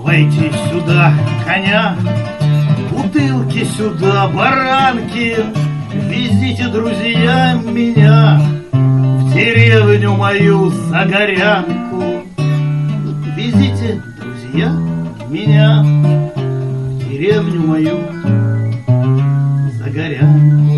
Давайте сюда коня, бутылки сюда, баранки. Везите, друзья, меня в деревню мою Загорянку. Везите, друзья, меня в деревню мою Загорянку.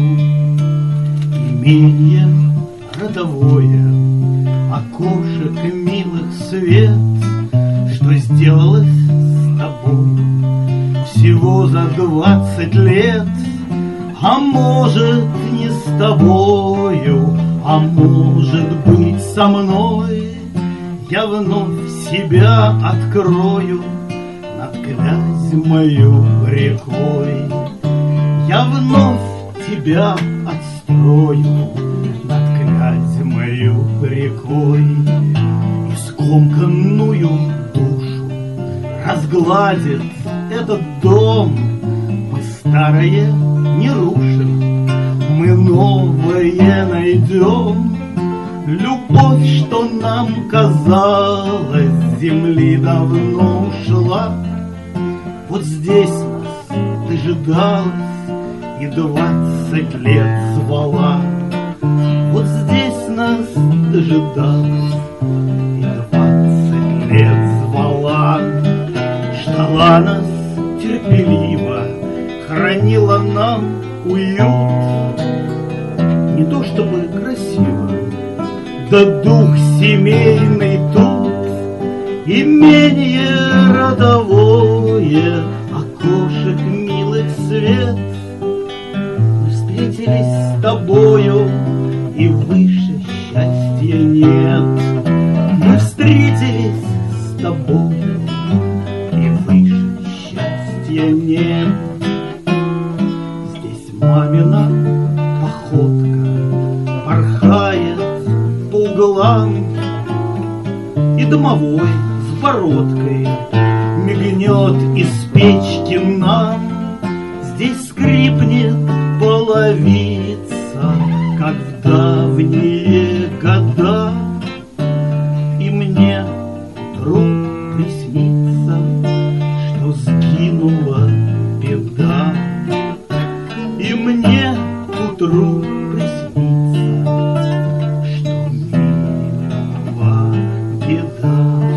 Именье родовое, окошек милых свет, что сделалось с тобою всего за 20 лет. А может, не с тобою, а может быть, со мной я вновь себя открою над Клязьмою рекой. Я вновь тебя отстрою над Клязьмою рекой. И скомканную душу разгладит этот дом. Мы старое не рушим, мы новое найдем. Любовь, что нам казалось, с земли давно ушла. Вот здесь нас дожидалась и 20 лет звала. Вот здесь нас дожидалась и 20 лет звала. Ждала нас терпеливо, хранила нам уют. Не то чтобы красиво, да дух семейный тут. Имение родовое, окошек милых свет. Мы встретились с тобою, и выше счастья нет. Мы встретились с тобою, и выше счастья нет. Здесь мамина походка порхает по углам, и домовой с бородкой мигнет из печки нам. Здесь скрипнет половица, как в давние года. И мне утру приснится, что сгинула беда. И мне утру приснится, что минула беда.